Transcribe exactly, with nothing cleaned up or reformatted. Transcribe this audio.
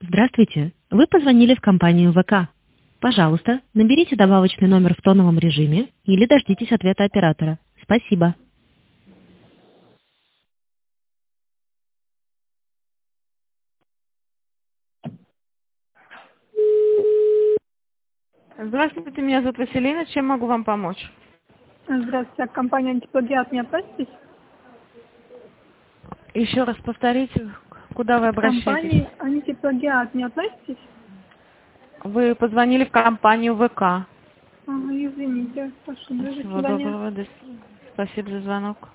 Здравствуйте. Вы позвонили в компанию ВК. Пожалуйста, наберите добавочный номер в тоновом режиме или дождитесь ответа оператора. Спасибо. Здравствуйте, меня зовут Василина. Чем могу вам помочь? Здравствуйте, а к компании «Антиплагиат» не относитесь? Еще раз повторите, куда вы К обращаетесь? компании «Антиплагиат» не относитесь? Вы позвонили в компанию ВК. А, извините, прошу, до Всего свидания. доброго. До- Спасибо за звонок.